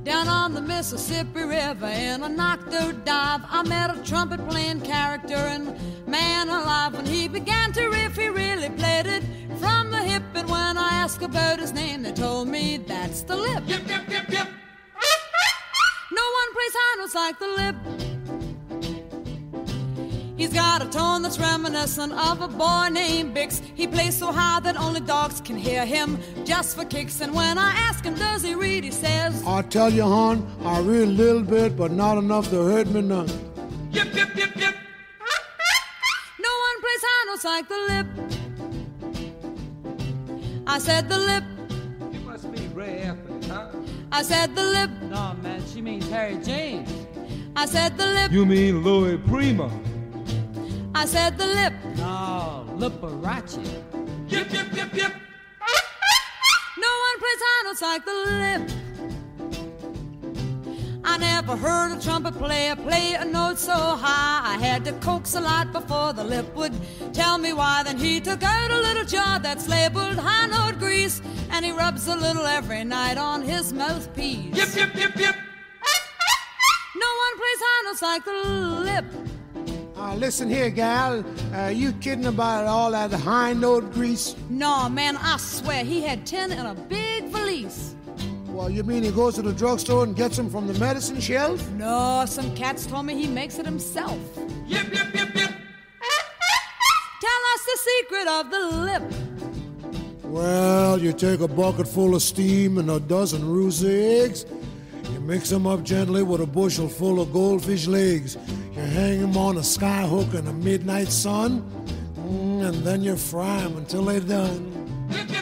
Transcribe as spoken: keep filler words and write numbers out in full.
Down on the Mississippi River in a knocked-out dive, I met a trumpet-playing character, and man alive, when he began to riff, he really played it from the hip. And when I asked about his name, they told me that's the lip. Yip, yip, yip, yip. No one plays high notes like the lip. He's got a tone that's reminiscent of a boy named Bix. He plays so high that only dogs can hear him, just for kicks. And when I ask him, does he read, he says, I tell you, hon, I read a little bit, but not enough to hurt me none. Yip, yip, yip, yip. No one plays high notes like the lip. I said the lip. You must be Ray Anthony, huh? I said the lip. No, man, she means Harry James. I said the lip. You mean Louis Prima? I said the lip. No, Liberace. Yip, yip, yip, yip. No one plays high notes like the lip. I never heard a trumpet player play a note so high. I had to coax a lot before the lip would tell me why. Then he took out a little jar that's labeled high note grease, and he rubs a little every night on his mouthpiece. Yip, yip, yip, yip. No one plays high notes like the lip. Uh, listen here, gal. Uh, you kidding about all that high note grease? No, man, I swear he had ten in a big valise. Well, you mean he goes to the drugstore and gets them from the medicine shelf? No, some cats told me he makes it himself. Yip, yip, yip, yip. Tell us the secret of the lip. Well, you take a bucket full of steam and a dozen roost eggs. You mix them up gently with a bushel full of goldfish legs. You hang them on a sky hook in the midnight sun, mm, and then you fry them until they're done. Yip, yip.